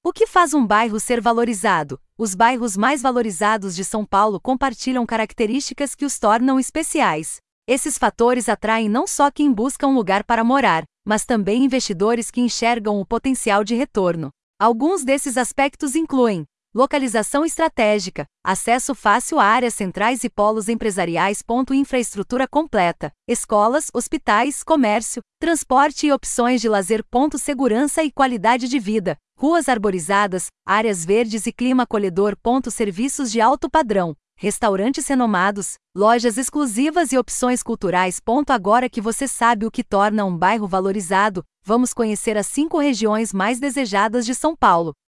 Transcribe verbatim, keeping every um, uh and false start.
O que faz um bairro ser valorizado? Os bairros mais valorizados de São Paulo compartilham características que os tornam especiais. Esses fatores atraem não só quem busca um lugar para morar, mas também investidores que enxergam o potencial de retorno. Alguns desses aspectos incluem localização estratégica, acesso fácil a áreas centrais e polos empresariais. Infraestrutura completa, escolas, hospitais, comércio, transporte e opções de lazer. Segurança e qualidade de vida, ruas arborizadas, áreas verdes e clima acolhedor. Serviços de alto padrão, restaurantes renomados, lojas exclusivas e opções culturais. Agora que você sabe o que torna um bairro valorizado, vamos conhecer as cinco regiões mais desejadas de São Paulo.